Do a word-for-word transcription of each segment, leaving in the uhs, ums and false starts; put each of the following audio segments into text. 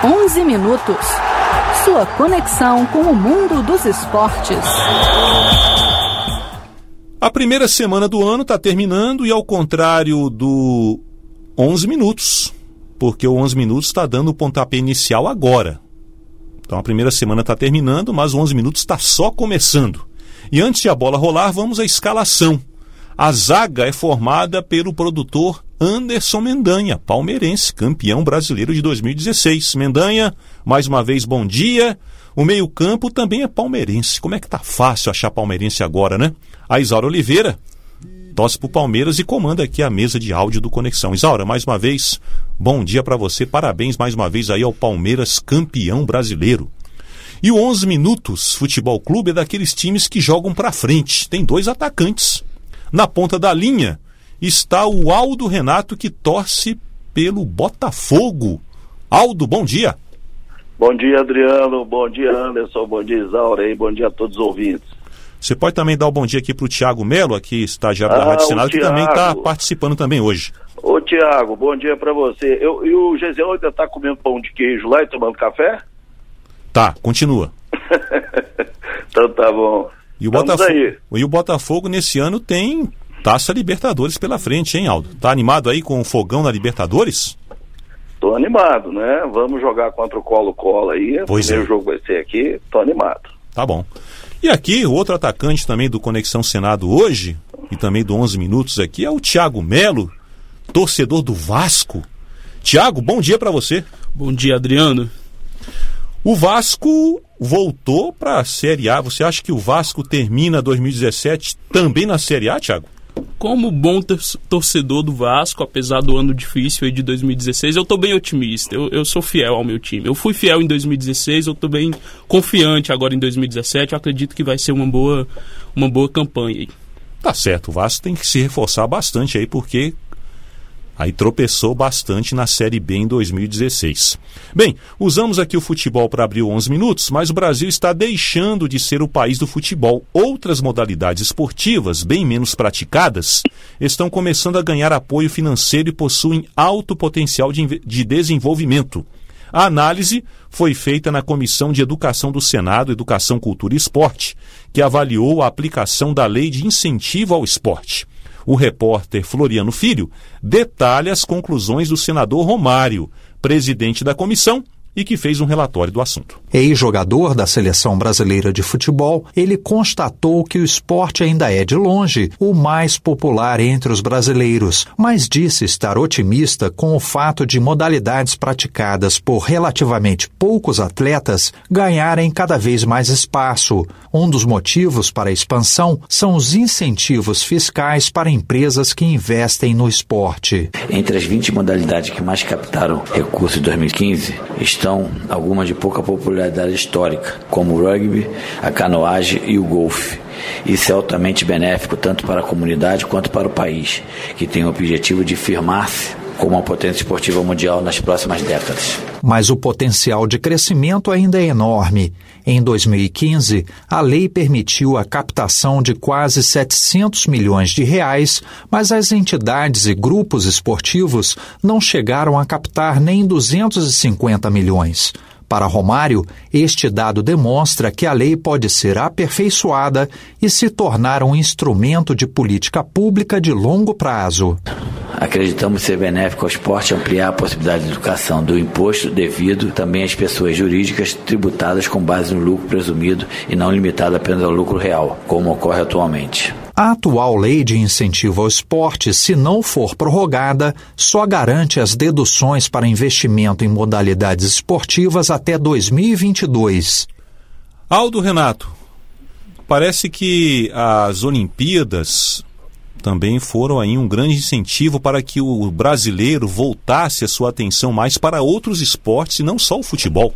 onze minutos. Sua conexão com o mundo dos esportes. A primeira semana do ano está terminando e ao contrário do onze minutos, porque o onze minutos está dando o pontapé inicial agora. Então a primeira semana está terminando, mas o onze minutos está só começando. E antes de a bola rolar, vamos à escalação. A zaga é formada pelo produtor Anderson Mendanha, palmeirense, campeão brasileiro de dois mil e dezesseis. Mendanha, mais uma vez, bom dia. O meio-campo também é palmeirense. Como é que tá fácil achar palmeirense agora, né? A Isaura Oliveira torce pro Palmeiras e comanda aqui a mesa de áudio do Conexão. Isaura, mais uma vez, bom dia para você. Parabéns mais uma vez aí ao Palmeiras, campeão brasileiro. E o onze Minutos Futebol Clube é daqueles times que jogam para frente. Tem dois atacantes. Na ponta da linha está o Aldo Renato, que torce pelo Botafogo. Aldo, bom dia. Bom dia, Adriano. Bom dia, Anderson. Bom dia, Isaura. E bom dia a todos os ouvintes. Você pode também dar o um bom dia aqui para o Thiago Melo, aqui estagiário ah, da Rádio Senado, que também está participando também hoje. Ô, Thiago, bom dia para você. Eu, e o Gesiel ainda está comendo pão de queijo lá e tomando café? Tá, continua. Então tá bom. E o, Botafogo, e o Botafogo nesse ano tem Taça Libertadores pela frente, hein, Aldo? Tá animado aí com o fogão na Libertadores? Tô animado, né? Vamos jogar contra o Colo-Colo aí. Pois o primeiro é. jogo vai ser aqui. Tô animado. Tá bom. E aqui, o outro atacante também do Conexão Senado hoje, e também do onze Minutos aqui, é o Thiago Melo, torcedor do Vasco. Thiago, bom dia pra você. Bom dia, Adriano. O Vasco voltou para a Série A. Você acha que o Vasco termina dois mil e dezessete também na Série A, Thiago? Como bom torcedor do Vasco, apesar do ano difícil aí de dois mil e dezesseis, eu estou bem otimista. Eu, eu sou fiel ao meu time. Eu fui fiel em dois mil e dezesseis, eu estou bem confiante agora em dois mil e dezessete. Eu acredito que vai ser uma boa, uma boa campanha aí. Tá certo, o Vasco tem que se reforçar bastante aí, porque aí tropeçou bastante na Série B em dois mil e dezesseis. Bem, usamos aqui o futebol para abrir onze minutos, mas o Brasil está deixando de ser o país do futebol. Outras modalidades esportivas, bem menos praticadas, estão começando a ganhar apoio financeiro e possuem alto potencial de, de desenvolvimento. A análise foi feita na Comissão de Educação do Senado, Educação, Cultura e Esporte, que avaliou a aplicação da Lei de Incentivo ao Esporte. O repórter Floriano Filho detalha as conclusões do senador Romário, presidente da comissão, e que fez um relatório do assunto. Ex-jogador da Seleção Brasileira de Futebol, ele constatou que o esporte ainda é, de longe, o mais popular entre os brasileiros, mas disse estar otimista com o fato de modalidades praticadas por relativamente poucos atletas ganharem cada vez mais espaço. Um dos motivos para a expansão são os incentivos fiscais para empresas que investem no esporte. Entre as vinte modalidades que mais captaram recursos em dois mil e quinze, estão algumas de pouca popularidade histórica, como o rugby, a canoagem e o golfe. Isso é altamente benéfico tanto para a comunidade quanto para o país, que tem o objetivo de firmar-se como uma potência esportiva mundial nas próximas décadas. Mas o potencial de crescimento ainda é enorme. Em dois mil e quinze, a lei permitiu a captação de quase setecentos milhões de reais, mas as entidades e grupos esportivos não chegaram a captar nem duzentos e cinquenta milhões. Para Romário, este dado demonstra que a lei pode ser aperfeiçoada e se tornar um instrumento de política pública de longo prazo. Acreditamos ser benéfico ao esporte ampliar a possibilidade de educação do imposto devido também às pessoas jurídicas tributadas com base no lucro presumido e não limitado apenas ao lucro real, como ocorre atualmente. A atual lei de incentivo ao esporte, se não for prorrogada, só garante as deduções para investimento em modalidades esportivas até dois mil e vinte e dois. Aldo Renato, parece que as Olimpíadas também foram aí um grande incentivo para que o brasileiro voltasse a sua atenção mais para outros esportes e não só o futebol.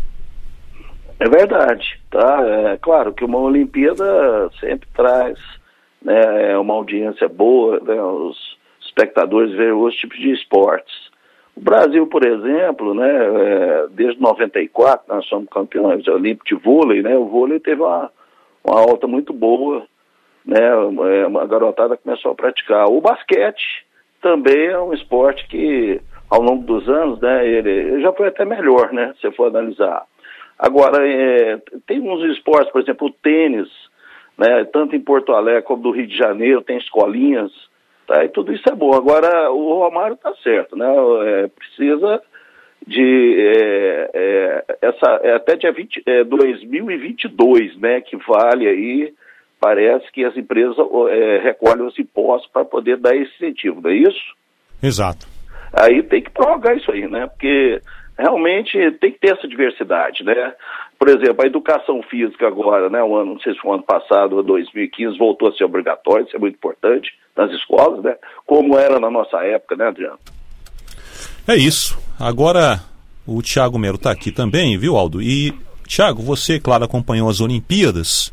É verdade, tá? É claro que uma Olimpíada sempre traz, né, uma audiência boa, né, os espectadores veem outros tipos de esportes. O Brasil, por exemplo, né, é, desde noventa e quatro, nós somos campeões olímpicos de vôlei, né, o vôlei teve uma, uma alta muito boa, né, a garotada começou a praticar. O basquete também é um esporte que ao longo dos anos, né, ele, ele já foi até melhor, né, se for analisar. Agora, é, tem uns esportes, por exemplo, o tênis, né, tanto em Porto Alegre como no Rio de Janeiro, tem escolinhas, tá, e tudo isso é bom. Agora, o Romário está certo, né, é, precisa de, é, é, essa, é, até dia vinte, é, dois mil e vinte e dois, né, que vale aí, parece que as empresas é, recolhem os impostos para poder dar esse incentivo, não é isso? Exato. Aí tem que prorrogar isso aí, né? Porque realmente tem que ter essa diversidade, né? Por exemplo, a educação física agora, né? O ano, não sei se foi o ano passado, dois mil e quinze, voltou a ser obrigatório, isso é muito importante nas escolas, né? Como era na nossa época, né, Adriano? É isso. Agora o Thiago Melo está aqui também, viu, Aldo? E, Thiago, você, claro, acompanhou as Olimpíadas.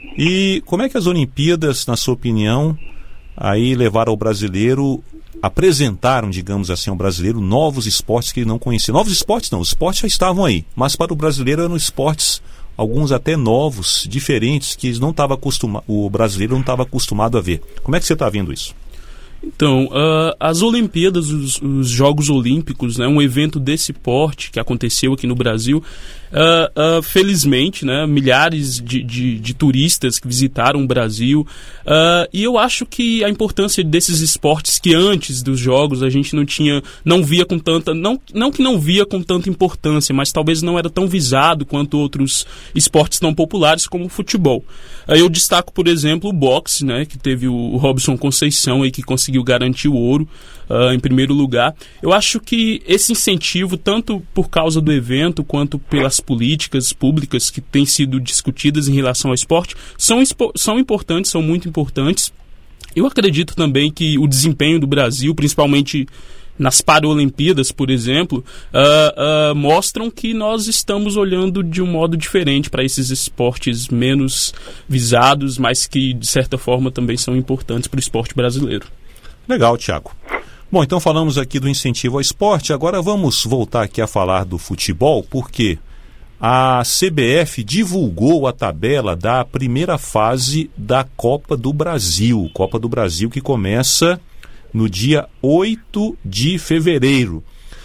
E como é que as Olimpíadas, na sua opinião, aí levaram o brasileiro, apresentaram, digamos assim, ao brasileiro novos esportes que ele não conhecia? Novos esportes não, os esportes já estavam aí, mas para o brasileiro eram esportes, alguns até novos, diferentes, que eles não tava acostuma- o brasileiro não estava acostumado a ver. Como é que você está vendo isso? Então, uh, as Olimpíadas, os, os Jogos Olímpicos, né, um evento desse porte que aconteceu aqui no Brasil, uh, uh, felizmente, né, milhares de, de, de turistas que visitaram o Brasil, uh, e eu acho que a importância desses esportes que antes dos Jogos a gente não tinha, não via com tanta, não, não que não via com tanta importância, mas talvez não era tão visado quanto outros esportes tão populares como o futebol. Uh, eu destaco, por exemplo, o boxe, né, que teve o Robson Conceição aí que conseguiu conseguiu garantir o ouro uh, em primeiro lugar. Eu acho que esse incentivo, tanto por causa do evento, quanto pelas políticas públicas que têm sido discutidas em relação ao esporte, são, são importantes, são muito importantes. Eu acredito também que o desempenho do Brasil, principalmente nas Paralimpíadas, por exemplo, uh, uh, mostram que nós estamos olhando de um modo diferente para esses esportes menos visados, mas que, de certa forma, também são importantes para o esporte brasileiro. Legal, Thiago. Bom, então falamos aqui do incentivo ao esporte, agora vamos voltar aqui a falar do futebol, porque a C B F divulgou a tabela da primeira fase da Copa do Brasil, Copa do Brasil que começa no dia oito de fevereiro.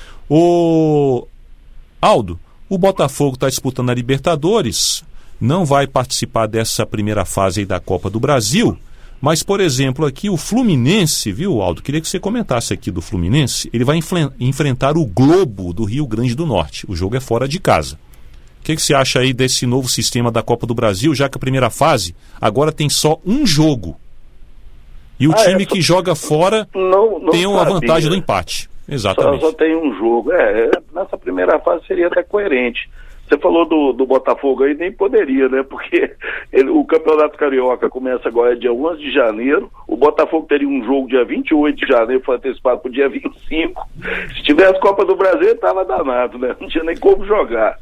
O Aldo, o Botafogo está disputando a Libertadores, não vai participar dessa primeira fase aí da Copa do Brasil, mas, por exemplo, aqui o Fluminense, viu, Aldo? Queria que você comentasse aqui do Fluminense. Ele vai enfre- enfrentar o Globo do Rio Grande do Norte. O jogo é fora de casa. O que, que você acha aí desse novo sistema da Copa do Brasil, já que a primeira fase agora tem só um jogo? E o ah, time é, só... que joga fora não, não tem uma vantagem do empate. Exatamente. Só, só tem um jogo. É, nessa primeira fase seria até coerente. Você falou do, do Botafogo aí, nem poderia, né? Porque ele, o Campeonato Carioca começa agora dia onze de janeiro, o Botafogo teria um jogo dia vinte e oito de janeiro, foi antecipado para o dia vinte e cinco. Se tivesse Copa do Brasil, estava danado, né? Não tinha nem como jogar.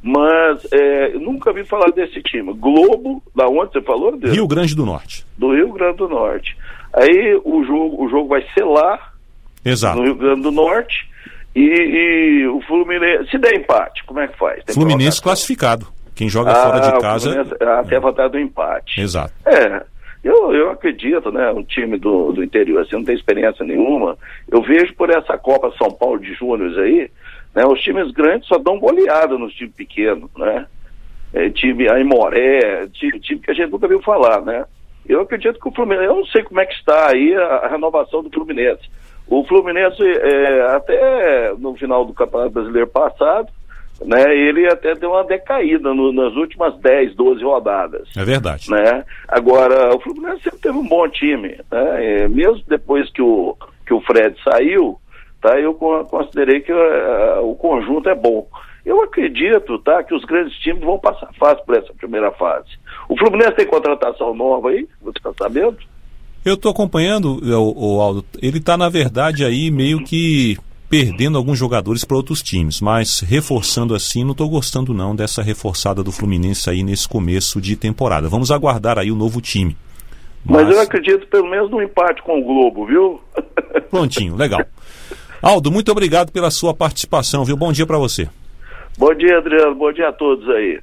Mas é, eu nunca vi falar desse time. Globo, da onde você falou? Deus? Rio Grande do Norte. Do Rio Grande do Norte. Aí o jogo, o jogo vai ser lá, exato, no Rio Grande do Norte. E, e o Fluminense, se der empate, como é que faz? Tem Fluminense classificado. Quem joga ah, fora de casa... Até a vantagem do empate. Exato. É, eu, eu acredito, né, um time do, do interior, assim, não tem experiência nenhuma. Eu vejo por essa Copa São Paulo de Júnior aí, né, os times grandes só dão goleada nos times pequenos, né? É, time Aimoré, time, time que a gente nunca viu falar, né? Eu acredito que o Fluminense, eu não sei como é que está aí a, a renovação do Fluminense. O Fluminense, é, até no final do Campeonato Brasileiro passado, né, ele até deu uma decaída no, nas últimas dez, doze rodadas. É verdade. Né? Agora, o Fluminense sempre teve um bom time, né? É, mesmo depois que o, que o Fred saiu, tá, eu considerei que uh, o conjunto é bom. Eu acredito, tá, que os grandes times vão passar fácil por essa primeira fase. O Fluminense tem contratação nova aí, você está sabendo? Eu estou acompanhando, o, o Aldo, ele está, na verdade, aí meio que perdendo alguns jogadores para outros times, mas reforçando assim, não estou gostando não dessa reforçada do Fluminense aí nesse começo de temporada. Vamos aguardar aí o novo time. Mas, mas eu acredito pelo menos no empate com o Globo, viu? Prontinho, legal. Aldo, muito obrigado pela sua participação, viu? Bom dia para você. Bom dia, Adriano, bom dia a todos aí.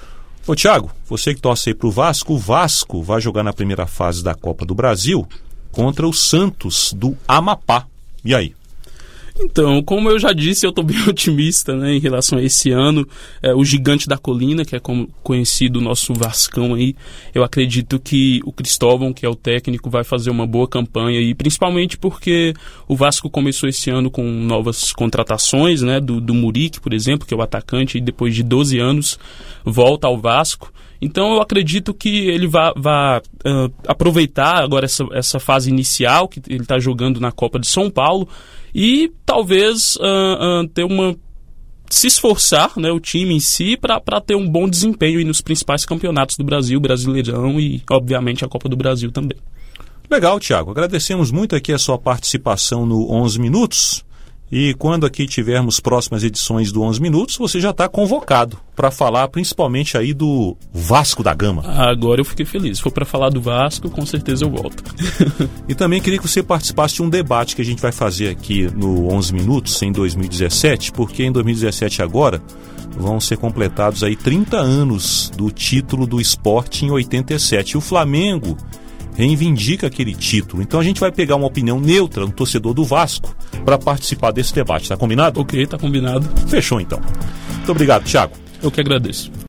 Ô Thiago, você que torce aí pro Vasco, o Vasco vai jogar na primeira fase da Copa do Brasil contra o Santos do Amapá. E aí? Então, como eu já disse, eu estou bem otimista, né, em relação a esse ano. É, o Gigante da Colina, que é como conhecido o nosso Vascão aí, eu acredito que o Cristóvão, que é o técnico, vai fazer uma boa campanha aí, principalmente porque o Vasco começou esse ano com novas contratações, né, do, do Muriqui, por exemplo, que é o atacante, e depois de doze anos volta ao Vasco. Então eu acredito que ele vai, vai uh, aproveitar agora essa, essa fase inicial que ele está jogando na Copa de São Paulo e talvez uh, uh, ter uma se esforçar, né, o time em si para ter um bom desempenho aí nos principais campeonatos do Brasil, Brasileirão e obviamente a Copa do Brasil também. Legal, Thiago. Agradecemos muito aqui a sua participação no onze Minutos. E quando aqui tivermos próximas edições do onze Minutos, você já está convocado para falar principalmente aí do Vasco da Gama. Agora eu fiquei feliz. Se for para falar do Vasco, com certeza eu volto. E também queria que você participasse de um debate que a gente vai fazer aqui no onze Minutos em dois mil e dezessete, porque em dois mil e dezessete agora vão ser completados aí trinta anos do título do Sport em oitenta e sete. E o Flamengo reivindica aquele título. Então a gente vai pegar uma opinião neutra, um torcedor do Vasco, para participar desse debate. Tá combinado? Ok, tá combinado. Fechou então. Muito obrigado, Thiago. Eu que agradeço.